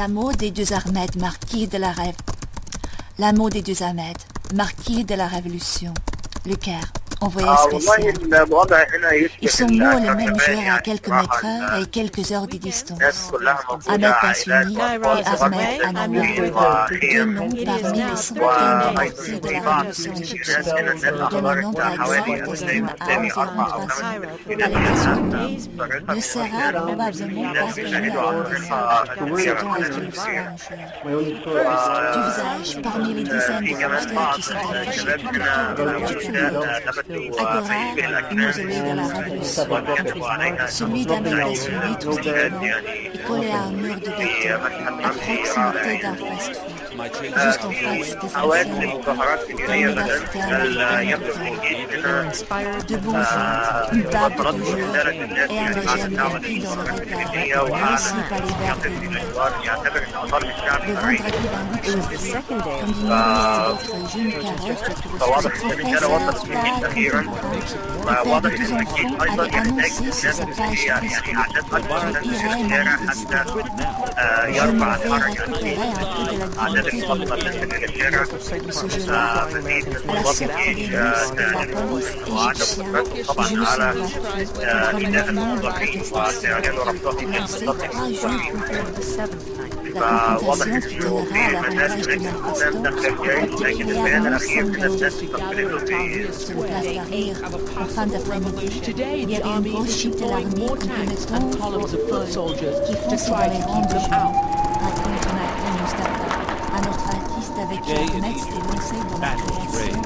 L'amour des deux Ahmed, marquis de la rêve. L'amour des deux Ahmed, marquis de la Révolution. Le Caire, envoyé spécial. Ils sont morts le même jour à quelques mètres et quelques heures de distance. Ahmed Bassouni et Ahmed Anouar, deux noms parmi les centaines de martyrs de la Révolution égyptienne, dont le nombre exact estime à environ 300 à les Nations Unies, ne sera probablement pas connu avant décembre, selon la résolution un jour. Du visage, parmi les dizaines de posters qui sont affichés tout autour de la place publique, Agora, le mausolée de la Révolution, celui d'Ahmed Bassouni, tout étonnant, est collé à un mur de béton, à proximité d'un fast-food, juste en face de son ciel, de l'université américaine de Caire. De bons jours, une bague de toujours et un léger mépris dans le regard, aussi par les verres de lumière. Le vendredi 28 janvier, comme des milliers d'autres jeunes carottes, ce professeur d'art contemporain, le père de deux enfants, avait annoncé sur sa page Facebook qu'il irait manifester. Je m'en vais récupérer un peu de la dignité de mon père. Ce jour-là, à la sortie des bus de la police égyptienne, je me suis battu contre le mouvement de protestation, lancé 3 jours plus tôt. La confrontation qui donnera à l'avantage des manifestants est particulièrement symbolique. Sur le place d'arrière, en fin d'après-midi, il y avait une grosse chute de l'armée compromettant qui fonçait dans les rangs de gens, raconte Jonathan Mustafa, un autre artiste avec qui Ahmed s'était lancé dans la création.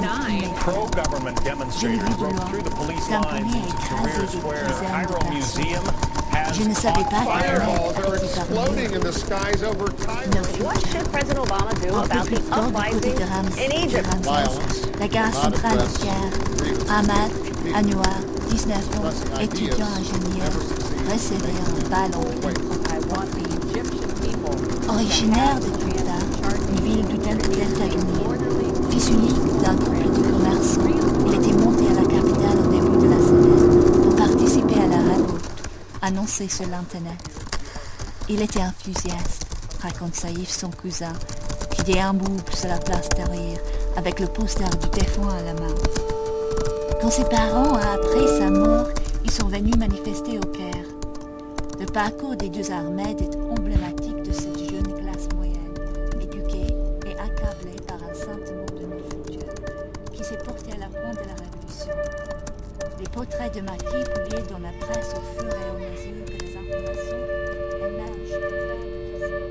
Je l'ai vu de loin, tamponné et écrasé des dizaines de personnes. Je ne savais pas qu'Ahmed avait été parmi eux. What should President Obama do Un peu about plus the tard, du côté de uprising in Ramsès, Egypt? la gare centrale de Caire, Ahmad Anouar, 19 ans, étudiant ingénieur, recevait un bal en pleine poitrine. Originaire de Touta, une ville du delta du Nil, fils unique d'un couple de commerçants, il était monté à la capitale au début de la semaine pour participer à la révolte annoncée sur l'Internet. Il était enthousiaste, raconte Saïf, son cousin, qui déambule sur la place derrière avec le poster du défunt à la main. Quand ses parents a appris sa mort, ils sont venus manifester au Caire. Le parcours des deux Ahmed est emblématique de cette jeune classe moyenne, éduquée et accablée par un sentiment de non-futur, qui s'est porté à la pointe de la Révolution. Les portraits de marquis publiés dans la presse au fur et à mesure que les informations émergent pour faire du plaisir.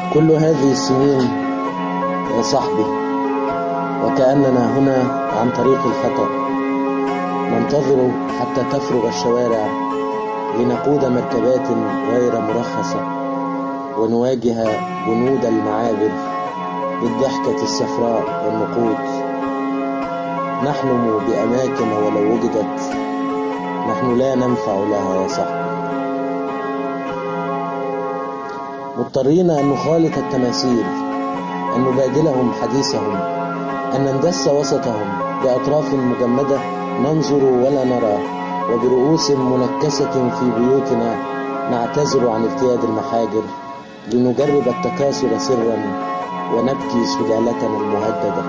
كل هذه السنين يا صاحبي وكأننا هنا عن طريق الخطأ، ننتظر حتى تفرغ الشوارع لنقود مركبات غير مرخصة ونواجه جنود المعابر بالضحكة الصفراء والنقود. نحلم بأماكن ولو وجدت نحن لا ننفع لها يا صاحبي، مضطرين أن نخالط التماثيل، أن نبادلهم حديثهم، أن نندس وسطهم بأطراف مجمدة ننظر ولا نرى، وبرؤوس منكسة في بيوتنا نعتذر عن التياد المحاجر لنجرب التكاثر سرا ونبكي سلالتنا المهددة.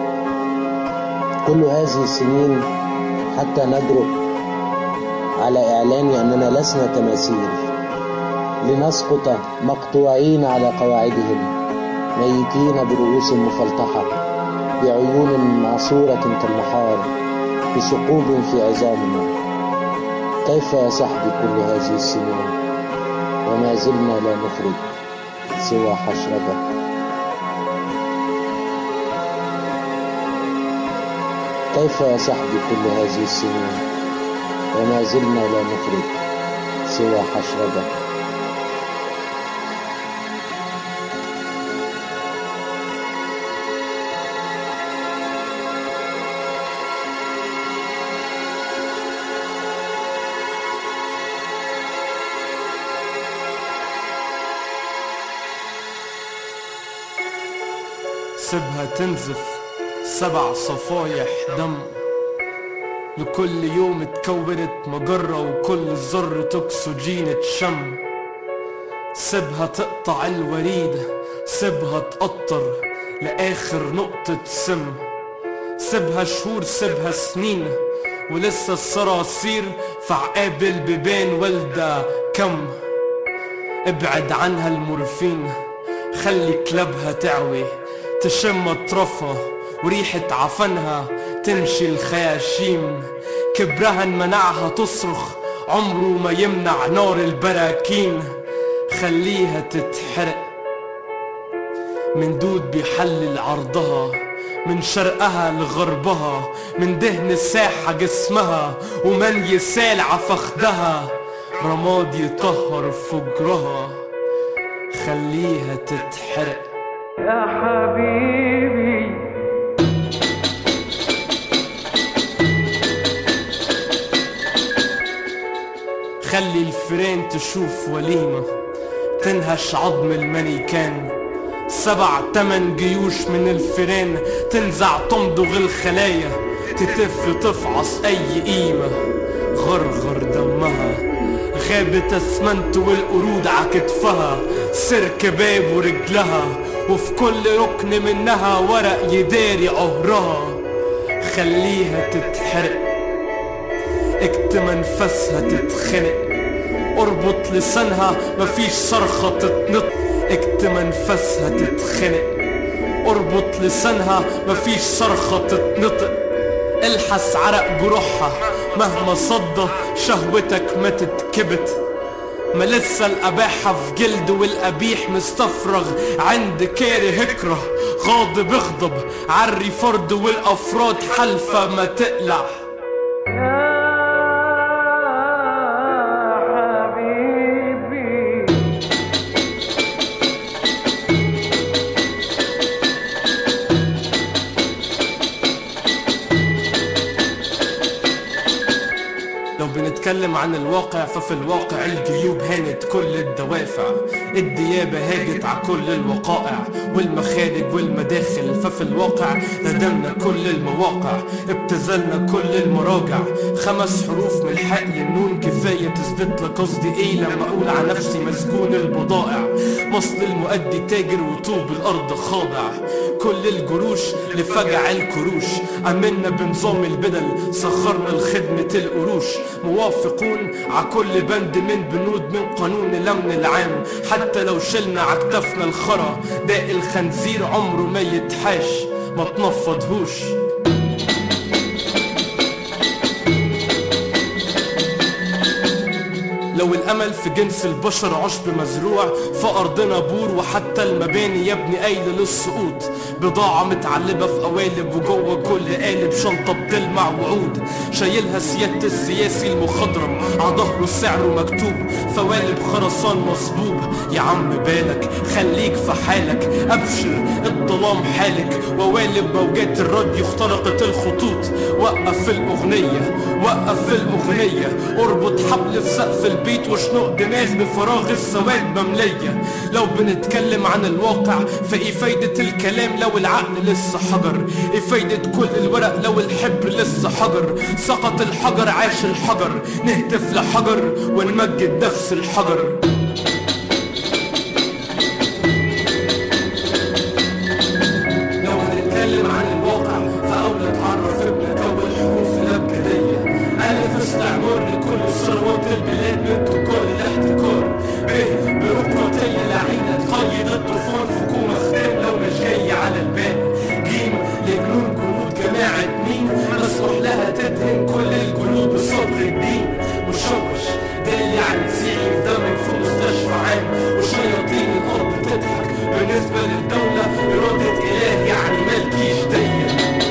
كل هذه السنين حتى نجرؤ على إعلان أننا لسنا تماثيل، لنسقط مقطوعين على قواعدهم، ميتين برؤوس مفلطحة، بعيون معصورة كالنحار، بثقوب في عظامنا. كيف يا صاحبي كل هذه السنين وما زلنا لا نخرج سوى حشرجة؟ كيف يا صاحبي كل هذه السنين وما زلنا لا نخرج سوى حشرجة؟ سيبها تنزف 7 صفايح دم، لكل يوم اتكونت مجرة وكل ذرة أكسجين اتشم. سيبها تقطع الوريد، سيبها تقطر لآخر نقطة سم. سيبها شهور، سيبها سنين، ولسه الصراصير في عقاب البيبان والدة كم. ابعد عنها المورفين، خلي كلابها تعوي تشم اطرافها وريحة عفنها تمشي الخياشيم. كبرها منعها تصرخ، عمره ما يمنع نار البراكين. خليها تتحرق من دود بيحلل عرضها، من شرقها لغربها، من دهن ساحة جسمها ومن يسال عفخدها، رماد يطهر فجرها. خليها تتحرق يا حبيبي. خلي الفيران تشوف وليمة تنهش عظم المانيكان. 7 8 جيوش من الفيران تنزع تمضغ الخلايا، تتف تفعص اي قيمة غرغر دمها. غابت اسمنت والقرود عكتفها، سر كباب ورجلها، وفي كل ركن منها ورق يداري قهرها. خليها تتحرق، اكتم انفاسها تتخنق، اربط لسانها مفيش صرخة تتنطق. اكتم انفاسها تتخنق، اربط لسانها مفيش صرخة تتنطق. الحس عرق جروحها مهما صدى شهوتك ما تتكبت. ما لسه القباحة في جلد والقبيح مستفرغ عند كاره هكره. غاضب اغضب عري فرد والافراد حلفة ما تقلع. بنتكلم عن الواقع، ففي الواقع الجيوب هانت كل الدوافع. الديابة هاجت على كل الوقائع والمخارج والمداخل. ففي الواقع ندمنا كل المواقع، ابتذلنا كل المراجع. 5 حروف من الحق النون كفاية تثبت لك قصدي ايه لما اقول على نفسي مسجون البضائع. مصل المؤدي تاجر وطوب الارض خاضع. كل الجروش لفجع الكروش. امنا بنظام البدل، سخرنا لخدمة القروش. موافقون ع كل بند من بنود من قانون الامن العام. حتى لو شلنا عكتفنا الخرا، داء الخنزير عمره ما يتحاش، ما تنفضهوش. لو الامل في جنس البشر عشب مزروع فارضنا بور وحتى المباني يبني قايله للسقوط. بضاعه متعلبه في قوالب وجوه كل قالب شنطه بتلمع وعود شايلها سياده السياسي المخضرم على ظهره سعره مكتوب فوالب خرسان مصبوب. يا عم بالك خليك في حالك ابشر الظلام حالك ووالب موجات الراديو اخترقت الخطوط. وقف الاغنيه وقف الاغنيه اربط حبل في سقف البيت وشنق دماغ بفراغ السواد ممليه. لو بنتكلم عن الواقع فايه فايده الكلام لو العقل لسه حجر؟ ايه فايده كل الورق لو الحبر لسه حجر؟ سقط الحجر عاش الحجر نهتف لحجر ونمجد نفس الحجر. لو هنتكلم عن الواقع فأولى تعرف ابنك أول حروف الأبجدية. ألف استعمار لكل ثروات البلاد من كل الاحتكار. ب بيروقراطية لعينة تقيد الطوفان حكومة ختام لو مش جاي على البال. جيم لجنون جنود جماعة مين مسموح لها تدهن كل الجنود بصدر الدين. مشوش ده يعني مسيحي في دمك في مستشفى عام وشياطين الأرض تضحك. بالنسبة للدولة إرادة إله يعني مالكيش دين.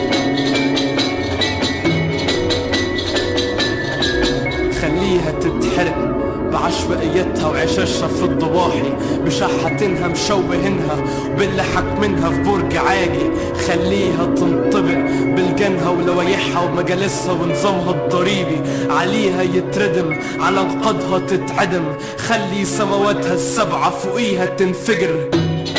خليها تتحرق بعشوائيتها وعشاشها في الضواحي بشحتينها مشوهينها باللي حاكمينها في برج عاجي. خليها تنطبق بالجنها ولوايحها ومجالسها ونظامها الضريبي عليها يتردم على انقاضها تتعدم. خلي سماواتها السبعة فوقيها تنفجر.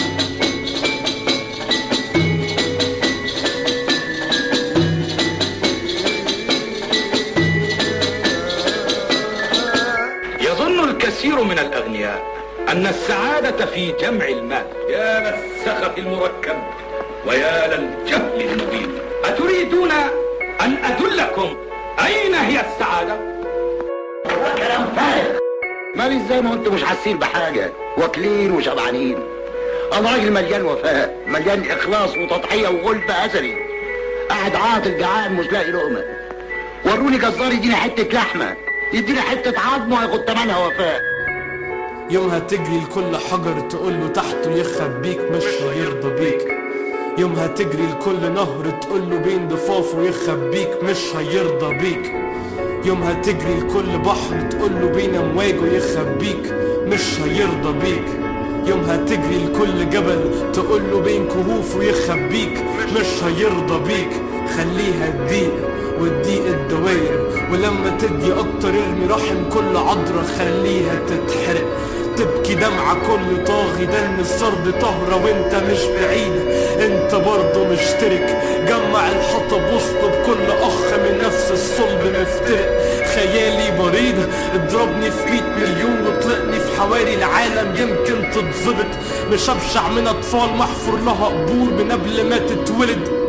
كثير من الأغنياء أن السعادة في جمع المال. يا للسخف المركب ويا للجهل المبين. أتريدون أن أدلكم أين هي السعادة؟ كلام فارغ. مالي ازاي ما انتم مش حاسين بحاجة واكلين وشبعانين. أنا راجل مليان وفاء مليان إخلاص وتضحية وغلب أثري. قاعد عاطل جعان مش لاقي لقمة. وروني جزار يديني حتة لحمة يديني حتة عظم وياخد تمنها وفاء. يومها تجري لكل حجر تقوله تحته يخبيك مش هيرضى بيك. يومها تجري لكل نهر تقوله بين ضفافه يخبيك مش هيرضى بيك. يومها تجري لكل بحر تقوله بين امواجه يخبيك مش هيرضى بيك. يومها تجري لكل جبل تقوله بين كهوفه يخبيك مش هيرضى بيك. خليها تضيق وتضيق الدواير ولما تدي اكتر ارمي رحم كل عذرة خليها تتحرق. تبكي دمعة كل طاغي دن السرد طهرة وانت مش بعيد انت برضه مشترك. جمع الحطب وسطه بكل اخ من نفس الصلب مفترق. خيالي مريض اضربني في 100 مليون واطلقني في حواري العالم يمكن تتظبط. مش ابشع من اطفال محفور لها قبور من قبل ما تتولد.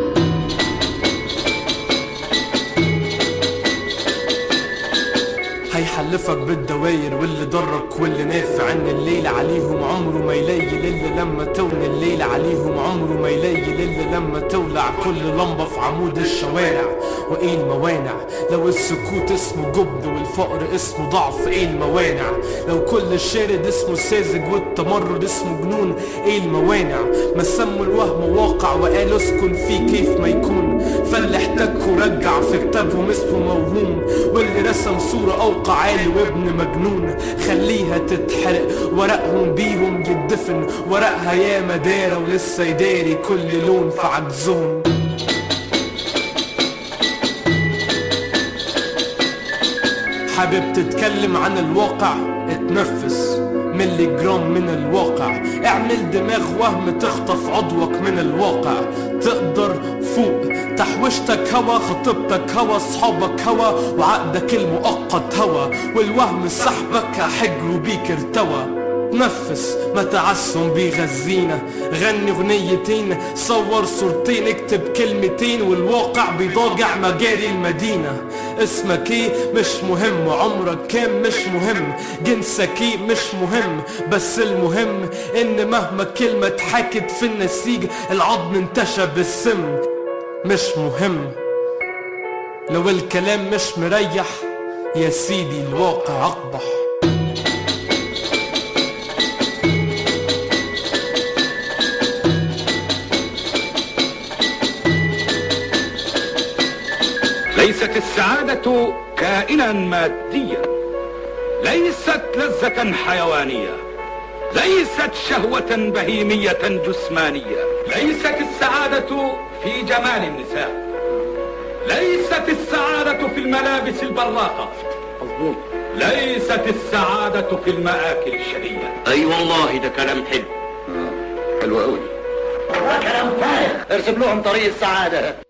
هيحلفك بالدواير واللي ضرك واللي نافع ان الليل عليهم عمره ما يليل الا لما تولع. الليل عليهم عمره ما يليل الا لما تولع كل لمبة في عمود الشوارع. وايه الموانع لو السكوت اسمه جبن والفقر اسمه ضعف؟ ايه الموانع لو كل شارد اسمه ساذج والتمرد اسمه جنون؟ ايه الموانع ما سموا الوهم واقع وقالوا اسكن فيه كيف ما يكون؟ فاللي احتك ورجع في كتابهم اسمه موهوم واللي رسم صورة اوقع عالي وابن مجنون. خليها تتحرق ورقهم بيهم يدفن ورقها يا مدارة ولسه يداري كل لون في عجزهم. حابب تتكلم عن الواقع اتنفس ملي جرام من الواقع. اعمل دماغ وهم تخطف عضوك من الواقع. تقدر فوق تحوشتك هوا خطيبتك هوا اصحابك هوا وعقدك المؤقت هوا والوهم سحبك حجره بيك ارتوى. تنفس ما تعسم بيغذينا. غني اغنيتين صور صورتين اكتب كلمتين والواقع بيضاجع مجاري المدينة. اسمك ايه مش مهم عمرك كام مش مهم جنسك ايه مش مهم بس المهم ان مهما كلمة اتحكت في النسيج العظم انتشى بالسم. مش مهم لو الكلام مش مريح يا سيدي الواقع اقبح. ليست السعادة كائنا ماديا، ليست لذة حيوانية، ليست شهوة بهيمية جسمانية، ليست السعادة في جمال النساء، ليست السعادة في الملابس البراقة، ليست السعادة في المآكل الشهية. اي والله ده كلام حلو. حلو قوي. كلام فارغ. ارسم لهم طريق السعادة.